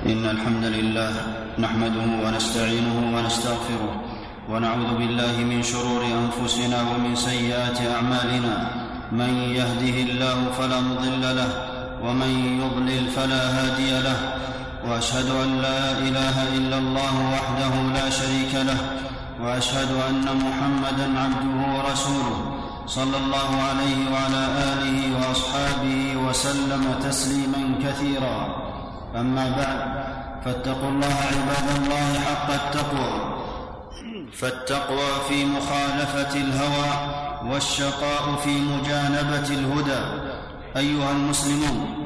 إن الحمد لله نحمده ونستعينه ونستغفره ونعوذ بالله من شرور أنفسنا ومن سيئات أعمالنا. من يهده الله فلا مضل له ومن يضلل فلا هادي له، وأشهد أن لا إله إلا الله وحده لا شريك له، وأشهد أن محمدًا عبده ورسوله صلى الله عليه وعلى آله وأصحابه وسلم تسليمًا كثيرًا. أما بعد، فاتقوا الله عباد الله حق التقوى، فالتقوى في مخالفة الهوى، والشقاء في مجانبة الهدى. أيها المسلمون،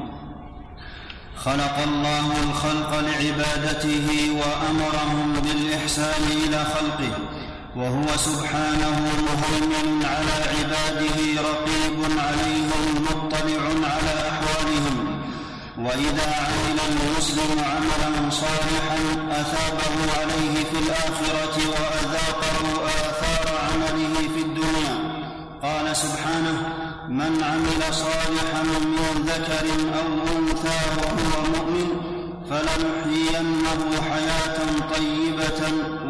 خلق الله الخلق لعبادته وأمرهم بالإحسان إلى خلقه، وهو سبحانه مهيمن على عباده، رقيب عليهم مطلع على أحوالهم. وإذا عمل المسلم عملا صالحا أثابه عليه في الآخرة وأذاقه آثار عمله في الدنيا. قال سبحانه: من عمل صالحا من ذكر أو أنثى وهو مؤمن فلنحيينه حياة طيبة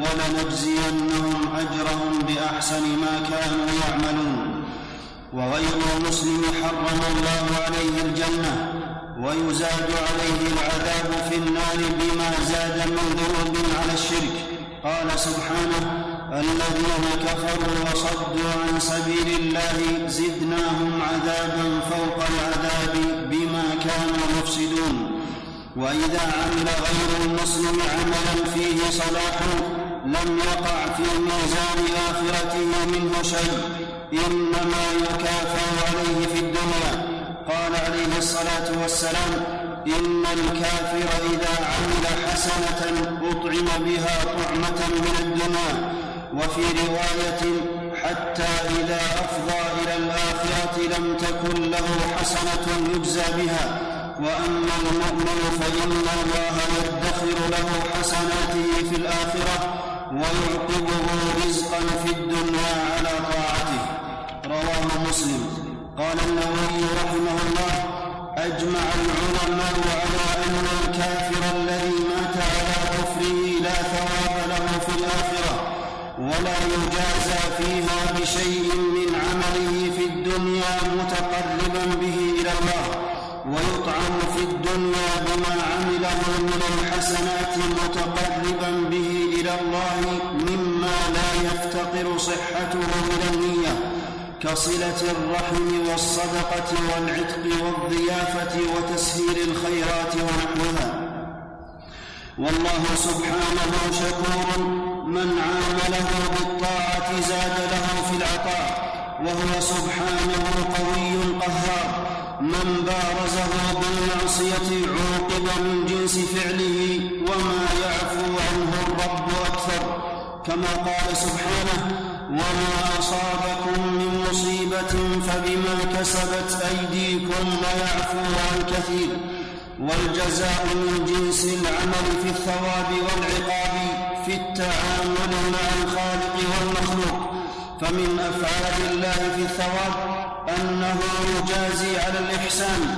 ولنجزينهم أجرهم بأحسن ما كانوا يعملون. وغير المسلم حرم الله عليه الجنة ويزاد عليه العذاب في النار بما زاد من ذنوب على الشرك. قال سبحانه: الذين كفروا وصدوا عن سبيل الله زدناهم عذابا فوق العذاب بما كانوا يفسدون. وإذا عمل غير المسلم عملا فيه صلاح لم يقع في ميزان آخرته منه شيء، إنما يكافأ عليه في الدنيا. قال عليه الصلاة والسلام: إن الكافر إذا عمل حسنة أطعم بها طعمة من الدنيا. وفي رواية: حتى إذا أفضى إلى الآخرة لم تكن له حسنة يجزى بها. وأما المؤمن فإن الله يدخر له حسناته في الآخرة ويعقبه رزقا في الدنيا على طاعته. رواه مسلم. قال النووي رحمه الله: أجمع العلماء على أن الكافر الذي مات على كفره لا ثواب له في الآخرة، ولا يجازى فيها بشيء من عمله في الدنيا متقربا به إلى الله، ويطعم في الدنيا بما عمله من الحسنات متقربا به إلى الله مما لا يفتقر صحته إلى النية، كصلة الرحم والصدقة والعتق والضيافة وتسهيل الخيرات ونحوها. والله سبحانه شكور، من عامله بالطاعة زاد له في العطاء، وهو سبحانه قوي قهار. من بارزه بالمعصية عوقب من جنس فعله، وما يعفو عنه الرب أكثر، كما قال سبحانه: وما أصابكم من مصيبة فبما كسبت أيديكم ويعفو عن كثير. والجزاء من جنس العمل في الثواب والعقاب في التعامل مع الخالق والمخلوق. فمن أفعال الله في الثواب أنه يجازي على الإحسان،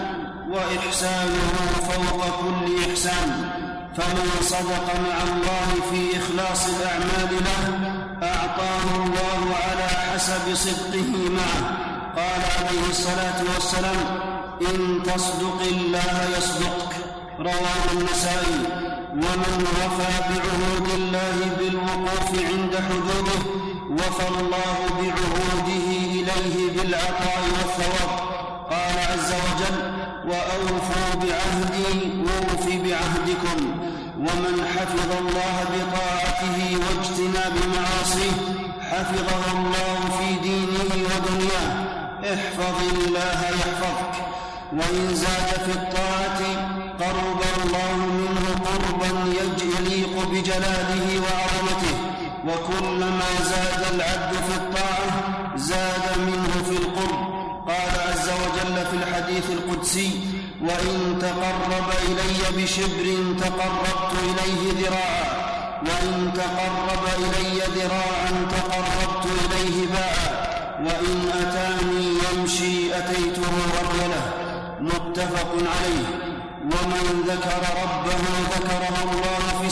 وإحسانه فوق كل إحسان. فمن صدق مع الله في إخلاص الأعمال له أعطاه الله على حسب صدقه معه. قال عليه الصلاة والسلام: إن تصدق الله يصدقك. رواه النسائي. ومن وفى بعهود الله بالوقوف عند حدوده وفى الله بعهوده إليه بالعطاء والثواب. قال عز وجل: وأوفوا بعهدي أوف بعهدكم. ومن حفظ الله بطاعته واجتناب معاصيه حفظه الله في دينه ودنياه. احفظ الله يحفظك. وإن زاد في الطاعة قرب الله منه قربا يليق بجلاله وعظمته. وكلما زاد العبد في الطاعة زاد منه في القرب. قال عز وجل في الحديث القدسي: وإن تقرب إلي بشبر تقربت إليه ذراعا، وإن تقرب إلي ذراعا تقربت إليه باعا، وإن أتاني يمشي أتيته هروله. متفق عليه. ومن ذكر ربه ذكره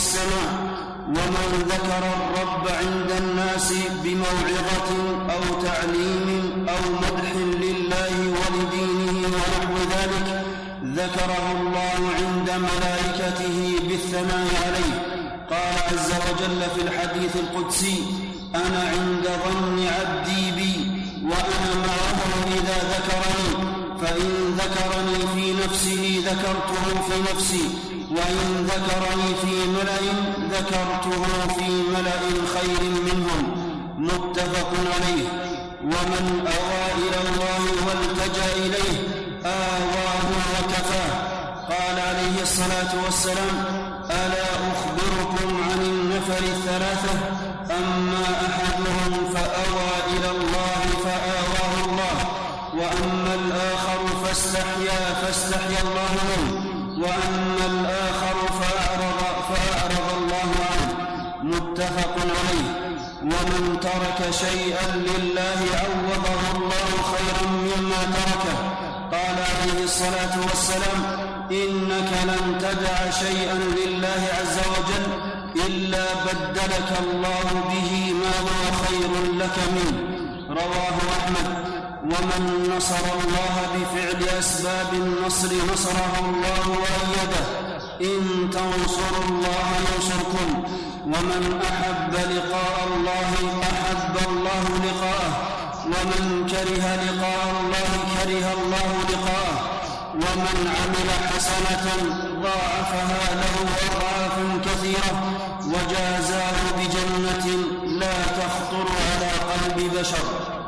السماء. ومن ذكر الرب عند الناس بموعظة أو تعليم أو مدح لله ولدينه ونحو ذلك ذكره الله عند ملائكته بالثناء عليه. قال عز وجل في الحديث القدسي: أنا عند ظن عبدي بي وأنا معه إذا ذكرني، فإن ذكرني في نفسه ذكرته في نفسي، وإن ذكرني في ملأ ذكرته في ملأ خير منهم. متفق عليه. ومن أوى إلى الله والتجأ إليه آواه وكفاه. قال عليه الصلاة والسلام: ألا أخبركم عن النفر الثلاثة؟ أما أحدهم فأوى إلى الله فآواه الله، وأما الآخر فاستحيا الله منه، وأما الآخر فأعرض الله عنه. متفق عليه. ومن ترك شيئا لله عوضه الله خيرا مما تركه. قال عليه الصلاة والسلام: إنك لن تدع شيئا لله عز وجل إلا بدلك الله به ما هو خير لك منه. رواه أحمد. ومن نصر الله بفعل أسباب النصر نصره الله وأيده. إن تنصروا الله ينصركم. ومن أحب لقاء الله أحب الله لقاءه، ومن كره لقاء الله كره الله لقاءه. ومن عمل حسنة ضاعفها له أضعاف كثيرة وجازاه بجنة لا تخطر على قلب بشر.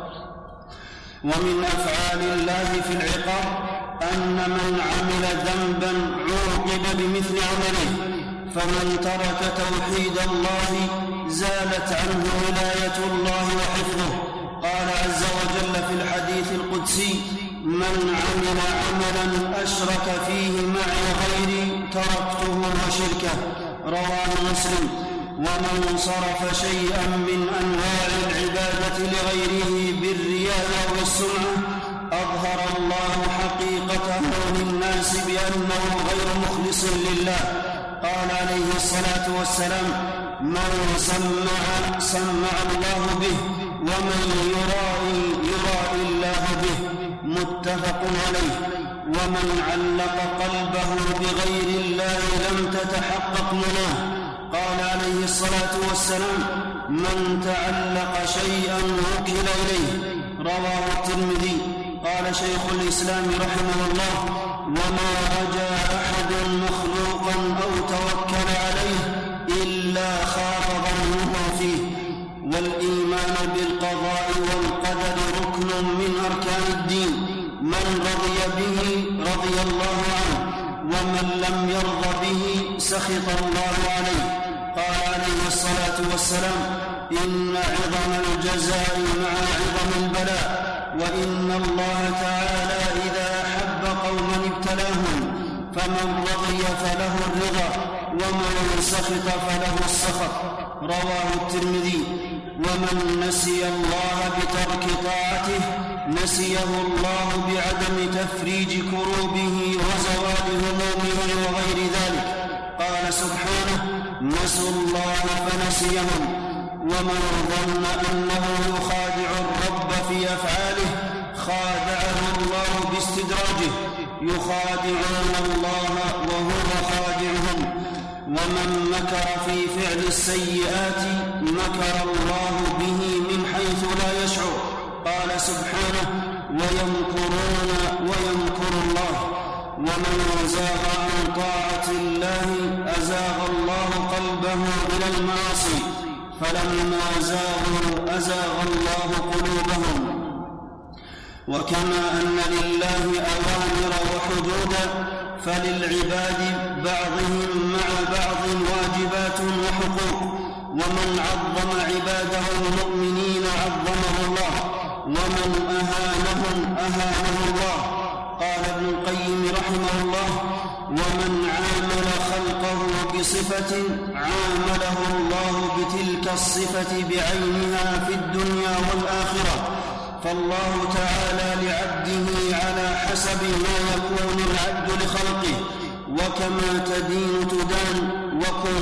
ومن أفعال الله في العقاب أن من عمل ذنبا عوقب بمثل عمله. فمن ترك توحيد الله زالت عنه ولاية الله وحفظه. قال عز وجل في الحديث القدسي: من عمل عملا أشرك فيه معي غيري تركته وشركه. رواه مسلم. ومن صرف شيئا من أنواع العبادة لغيره بالرياء والسمعة أظهر الله حقيقته للناس بأنه غير مخلص لله. قال عليه الصلاة والسلام: من سمع الله به، ومن يرائي الله به. متفق عليه. ومن علق قلبه بغير الله لم تتحقق مناه. قال عليه الصلاة والسلام: من تعلق شيئا وكل إليه. رواه الترمذي. قال شيخ الإسلام رحمه الله: وما رجا أحد مخلوقا أو توكل عليه إلا خاف ظنه فيه. والإيمان بالقضاء والقدر ركن من أركان الدين. من رضي به رضي الله عنه، ومن لم يرض به سخط الله عليه. قال عليه الصلاة والسلام: إن عظم الجزاء مع عظم البلاء، وإن الله تعالى إذا أحب قوما ابتلاهم، فمن رضي فله الرضا، ومن سخط فله السخط. رواه الترمذي. ومن نسي الله بترك طاعته نسيه الله بعدم تفريج كروبه وزوال همومه وغير ذلك. قال سبحانه: نسوا الله فنسيهم. ومن ظن أنه يخادع الرب في أفعاله خادعه الله باستدراجه. يخادعون الله وهو خادعهم. ومن مكر في فعل السيئات مكر الله به من حيث لا يشعر. قال سبحانه: ويمكرون ويمكر الله. ومن زاغ عن طاعة الله أزاغ الله قلبه إلى المعاصي، فلما زاغوا أزاغ الله قلوبهم. وكما أن لله أوامر وحدودا فللعباد بعضهم مع بعض واجبات وحقوق. ومن عظم عباده المؤمنين عظمه الله، ومن أهانهم أهانه الله. قال ابن القيم رحمه الله: ومن عامل خلقه بصفة عامله الله بتلك الصفة بعينها في الدنيا والآخرة. فالله تعالى لعبده على حسب ما يكون العبد لخلقه. وكما تدين تدان، وكن كيف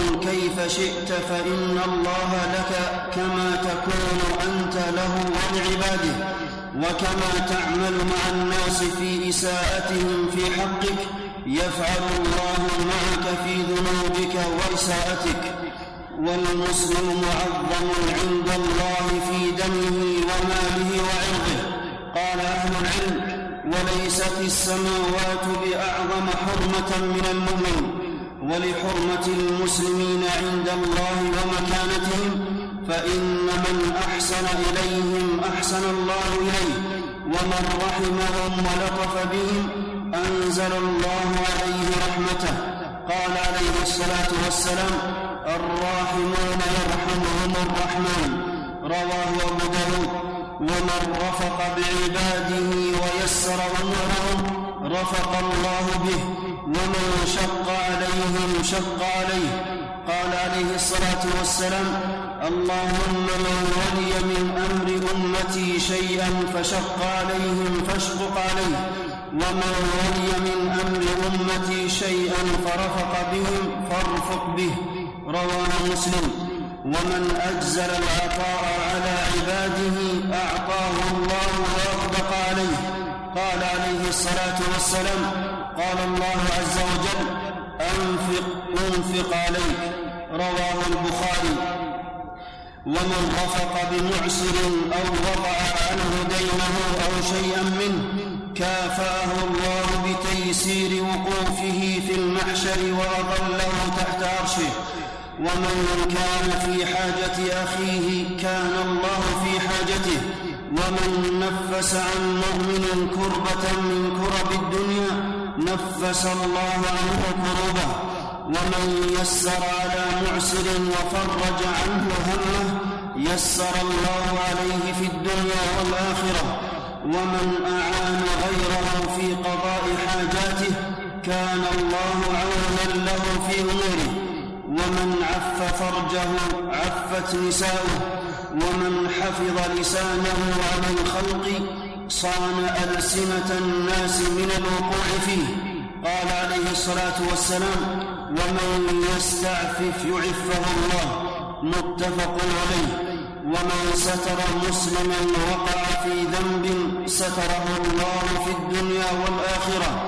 كيف شئت فإن الله لك كما تكون أنت له ولعباده، وكما تعمل مع الناس في إساءتهم في حقك يفعل الله معك في ذنوبك وإساءتك. والمسلم معظم عند الله في دمه وماله وعرضه. قال أهل العلم: وليست السماوات بأعظم حرمة من المؤمن، ولحرمة المسلمين عند الله ومكانتهم، فإن من أحسن إليهم أحسن الله إليه، ومن رحمهم ولطف بهم أنزل الله عليه رحمته. قال عليه الصلاة والسلام: الراحمون يرحمهم الرحمن. رواه أبو داود. ومن رفق بعباده ويسر أمورهم رفق الله به، ومن شق عليهم شق عليه. قال عليه الصلاة والسلام: اللهم من ولي من أمر أمتي شيئا فشق عليهم فاشقق عليه، ومن ولي من أمر أمتي شيئا فرفق بهم فارفق به. رواه مسلم. ومن أجزل العطاء على عباده أعطاه الله وأغدق عليه. قال عليه الصلاة والسلام: قال الله عز وجل: أنفق عليك. رواه البخاري. ومن رفق بمعسر أو وضع عنه دينه أو شيئا منه كافأه الله بتيسير وقوفه في المحشر وأظله تحت عرشه. ومن كان في حاجة أخيه كان الله في حاجته. ومن نفس عن مؤمن كربة من كرب الدنيا نفس الله عنه كربه. ومن يسر على معسر وفرج عنه همه يسر الله عليه في الدنيا والآخرة. ومن أعان غيره في قضاء حاجاته كان الله عونا له في أموره. ومن عف فرجه عفت نساؤه. ومن حفظ لسانه عن الخلق صان ألسنة الناس من الوقوع فيه. قال عليه الصلاة والسلام: ومن يستعفف يعفه الله. متفق عليه. ومن ستر مسلما وقع في ذنب ستره الله في الدنيا والآخرة.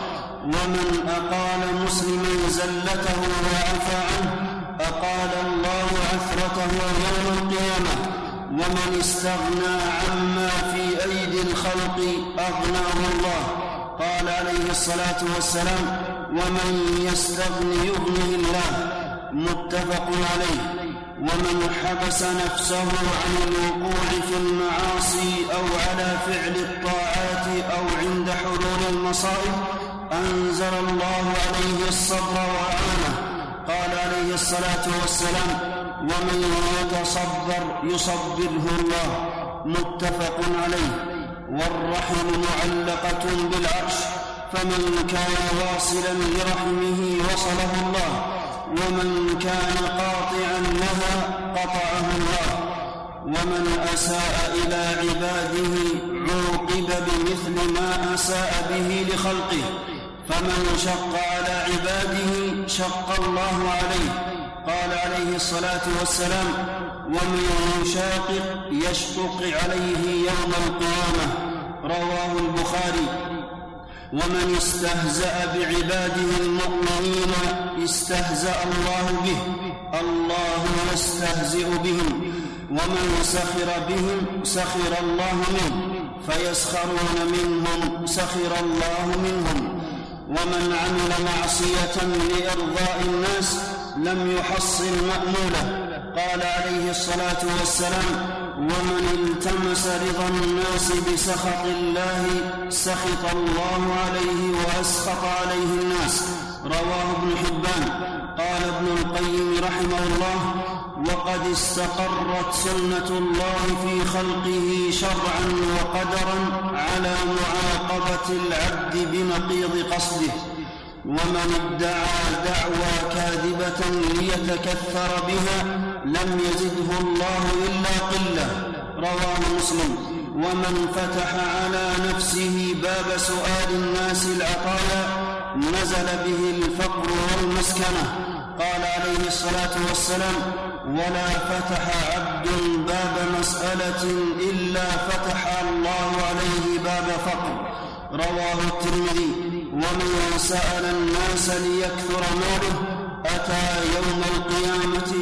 ومن أقال مسلما زلته وعفى عنه أقال الله عثرته يوم القيامة. ومن استغنى عما في أيدي الخلق أغناه الله. قال عليه الصلاة والسلام: ومن يستغن يغنه الله. متفق عليه. ومن حبس نفسه عن الوقوع في المعاصي أو على فعل الطاعات أو عند حلول المصائب أنزل الله عليه الصبر وأعانه. قال عليه الصلاة والسلام: ومن يتصبر يصبره الله. متفق عليه. والرحم معلقة بالعرش، فمن كان واصلا لرحمه وصله الله، ومن كان قاطعا لها قطعه الله. ومن أساء إلى عباده عوقب بمثل ما أساء به لخلقه، فمن شق على عباده شق الله عليه. قال عليه الصلاة والسلام: ومن يشاقق يشقق عليه يوم القيامة. رواه البخاري. ومن استهزأ بعباده المؤمنين استهزأ الله به، الله يستهزئ بهم. ومن سخر بهم سخر الله منه، فيسخرون منهم سخر الله منهم. ومن عمل معصية لإرضاء الناس لم يحصل مأموله. قال عليه الصلاة والسلام: ومن التمس رضا الناس بسخط الله سخط الله عليه وأسخط عليه الناس. رواه ابن حبان. قال ابن القيم رحمه الله: وقد استقرت سنة الله في خلقه شرعا وقدرا على معاقبة العبد بنقيض قصده. ومن ادعى دعوى كاذبة ليتكثر بها لم يزده الله إلا قلة. رواه مسلم. ومن فتح على نفسه باب سؤال الناس العطايا نزل به الفقر والمسكنة. قال عليه الصلاة والسلام: ولا فتح عبد باب مسألة إلا فتح الله عليه باب فقر. رواه الترمذي. ومن سأل الناس ليكثر ماله أتى يوم القيامة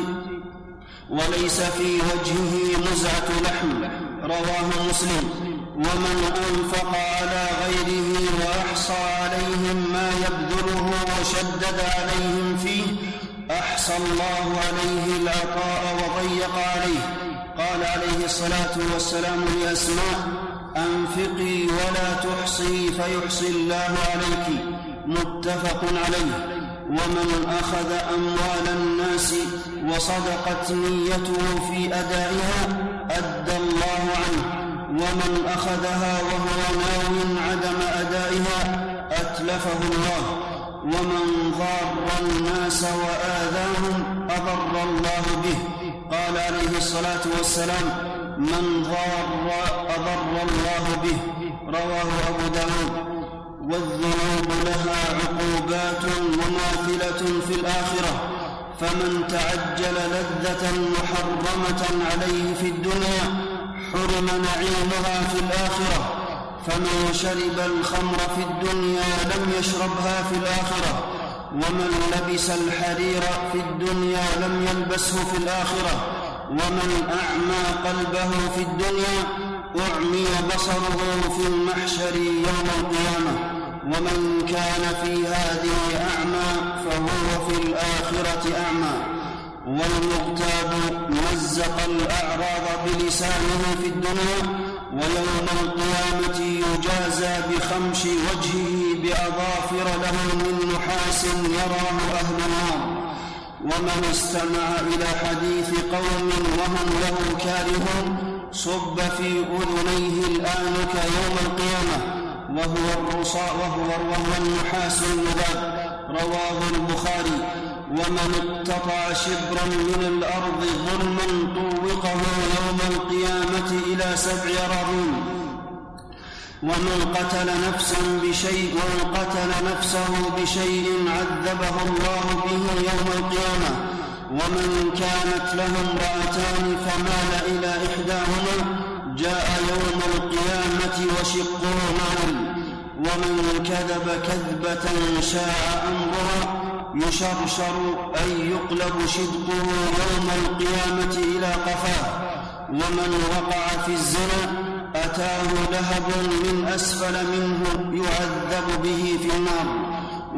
وليس في وجهه مزعة لحم. رواه مسلم. ومن أنفق على غيره وأحصى عليهم ما يبذله وشدد عليهم فيه أحصى الله عليه العطاء وضيق عليه. قال عليه الصلاة والسلام لأسماء: أنفقي ولا تحصي فيحصي الله عليك. متفق عليه. ومن أخذ أموال الناس وصدقت نيته في أدائها أدى الله عنه، ومن أخذها وهو ناو عدم أدائها أتلفه الله، ومن ضار الناس وآذاهم أضر الله به. قال عليه الصلاة والسلام: من ضار أضر الله به. رواه أبو داود. والذنوب لها عقوبات مماثلة في الآخرة، فمن تعجل لذة محرمة عليه في الدنيا حرم نعيمها في الآخرة، فمن شرب الخمر في الدنيا لم يشربها في الآخرة، ومن لبس الحرير في الدنيا لم يلبسه في الآخرة، ومن أعمى قلبه في الدنيا أعمي بصره في المحشر يوم القيامة، ومن كان في هذه أعمى فهو في الآخرة أعمى. والمغتاب مزق الأعراض بلسانه في الدنيا، ويوم القيامة يجازى بخمش وجهه بأظافر له من نحاس يراه أهل النار. ومن استمع إلى حديث قوم وهم له كارهون صب في أذنيه الآنك يوم القيامة وهو النحاس المذاب. رواه البخاري. ومن اقتطع شبرا من الأرض ظلما طوقه يوم القيامة إلى 7 أراضين. ومن قتل نفسه بشيء عذبه الله به يوم القيامة. ومن كانت له امرأتان فمال إلى إحداهما جاء يوم القيامة وشقه مال. ومن كذب كذبة شاع أمرها يشرشر أي يقلب شدقه يوم القيامة إلى قفاه. ومن وقع في الزنا أتاه لهب من أسفل منه يعذب به في النار.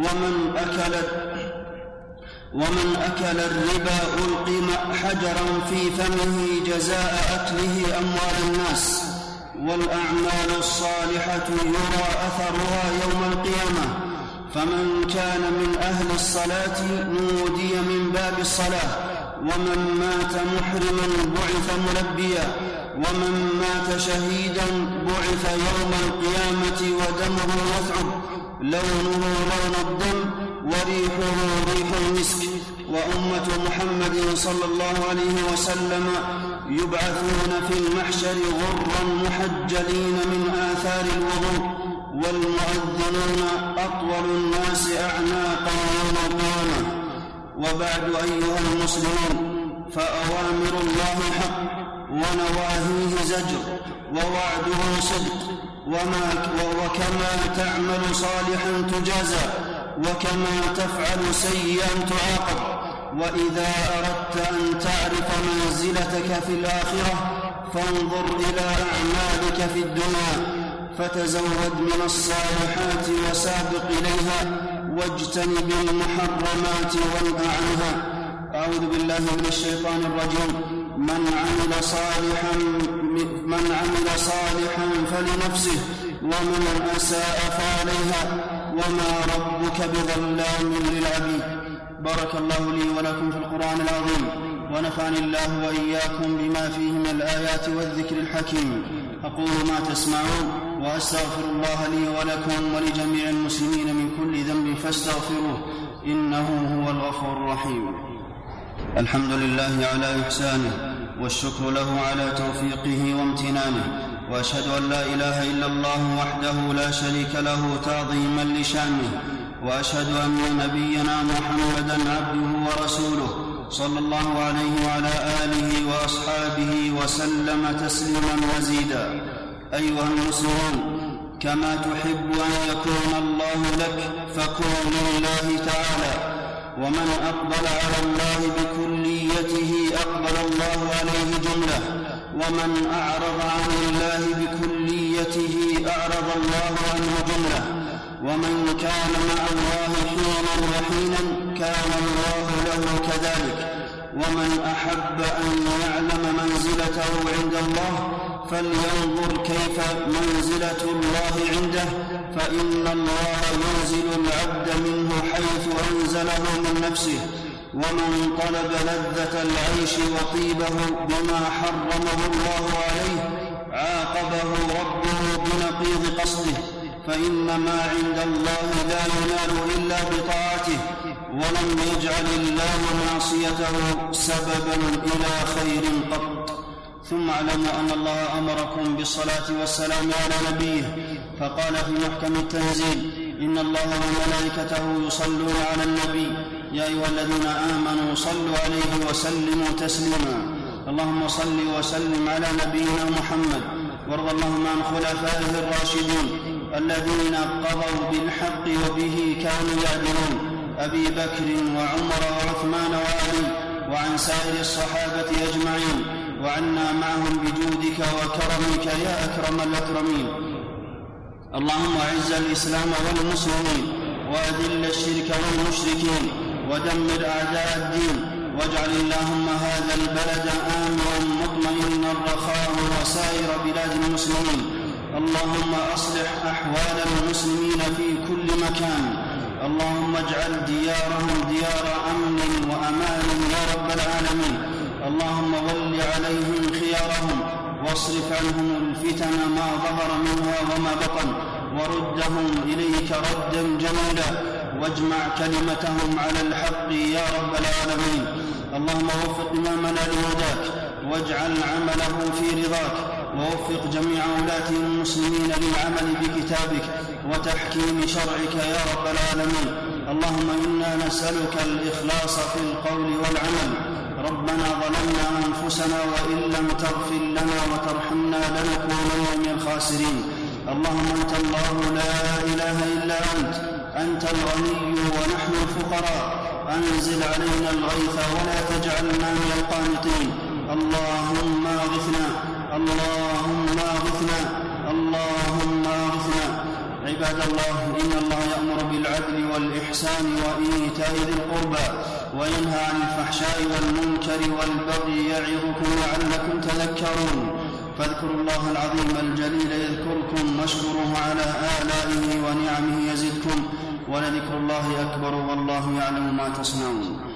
ومن أكل الربا ألقم حجرا في فمه جزاء أكله أموال الناس. والأعمال الصالحة يرى أثرها يوم القيامة، فمن كان من أهل الصلاة نودي من باب الصلاة، ومن مات محرما بعث ملبيا، ومن مات شهيدا بعث يوم القيامة ودمه يثعب لونه لون الدم وريحه ريح المسك. وأمة محمد صلى الله عليه وسلم يبعثون في المحشر غرا محجلين من آثار الوضوء، والمؤذنون أطول الناس أعناقا يوم القيامة. وبعد أيها المسلمون، فأوامر الله حق ونواهيه زجر ووعده صدق، وكما تعمل صالحا تجازى، وكما تفعل سيئا تعاقب. وإذا أردت أن تعرف منزلتك في الآخرة فانظر إلى أعمالك في الدنيا، فتزود من الصالحات وسابق إليها، واجتنب المحرمات وانه عنها. أعوذ بالله من الشيطان الرجيم. من عمل صالحا فلنفسه، ومن أساء فعليها، وما ربك بظلام للعبيد. بارك الله لي ولكم في القرآن العظيم، ونفعني الله وإياكم بما فيه من الآيات والذكر الحكيم. أقول ما تسمعون، وأستغفر الله لي ولكم ولجميع المسلمين من كل ذنب فاستغفروه، إنه هو الغفور الرحيم. الحمد لله على إحسانه، والشكر له على توفيقه وامتنانه، وأشهد أن لا إله إلا الله وحده لا شريك له تعظيما لشانه، وأشهد أن نبينا محمدا عبده ورسوله صلى الله عليه وعلى آله وأصحابه وسلم تسليما مزيدا. أيها المسلمون، كما تحب أن يكون الله لك فكن لله تعالى، ومن أقبل على الله بكليته أقبل الله عليه جملة، ومن أعرض عن الله بكليته أعرض الله عنه جملة، ومن كان مع الله حينا وحينا كان الله له كذلك. ومن أحب أن يعلم منزلته عند الله فلينظر كيف منزلة الله عنده، فإن الله ينزل العبد منه حيث أنزله من نفسه. ومن طلب لذة العيش وطيبه بما حرمه الله عليه عاقبه ربه بنقيض قصده، فإن ما عند الله لا ينال إلا بطاعته، ولم يجعل الله معصيته سببا إلى خير قط. ثم اعلموا أن الله أمركم بالصلاة والسلام على نبيه، فقال في محكم التنزيل: إن الله وملائكته يصلون على النبي يا أيها الذين آمنوا صلوا عليه وسلموا تسليما. اللهم صل وسلم على نبينا محمد، وارض اللهم عن خلفائه الراشدين الذين قضوا بالحق وبه كانوا يعدلون، أبي بكر وعمر وعثمان وعلي، وعن سائر الصحابة أجمعين، وعنا معهم بجودك وكرمك يا أكرم الأكرمين. اللهم أعز الإسلام والمسلمين، وأذل الشرك والمشركين، ودمر أعداء الدين، واجعل اللهم هذا البلد آمنا مطمئنا رخاء وسائر بلاد المسلمين. اللهم أصلح أحوال المسلمين في كل مكان، اللهم اجعل ديارهم ديار أمن وأمان يا رب العالمين. اللهم ول عليهم خيارهم، واصرف عنهم الفتن ما ظهر منها وما بطن، وردهم إليك ردا جميلا، واجمع كلمتهم على الحق يا رب العالمين. اللهم وفق إمامنا لهداك، واجعل عمله في رضاك، ووفق جميع ولاة المسلمين للعمل بكتابك وتحكيم شرعك يا رب العالمين. اللهم إنا نسألك الإخلاص في القول والعمل. ربنا ظلمنا أنفسنا وإن لم تغفر لنا وترحمنا لنكونن من الخاسرين. اللهم أنت الله لا إله إلا أنت الغني ونحن الفقراء، أنزل علينا الغيث ولا تجعلنا من القانطين. اللهم اغثنا، اللهم اغثنا، اللهم اغثنا. عباد الله، إن الله يأمر بالعدل والإحسان وإيتاء ذي القربى، وينهى عن الفحشاء والمنكر والبغي يعظكم لعلكم تذكرون. فاذكروا الله العظيم الجليل يذكركم، واشكروه على آلائه ونعمه يزدكم، ولذكر الله أكبر والله يعلم ما تصنعون.